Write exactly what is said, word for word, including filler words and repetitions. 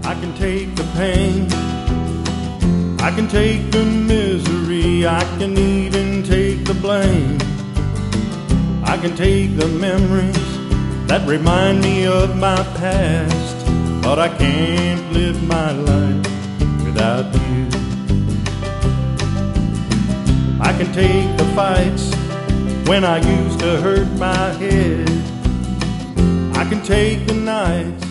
I can take the pain, I can take the misery, I can even take the blame. I can take the memories that remind me of my past, but I can't live my life without you. I can take the fights when I used to hurt my head, I can take the nights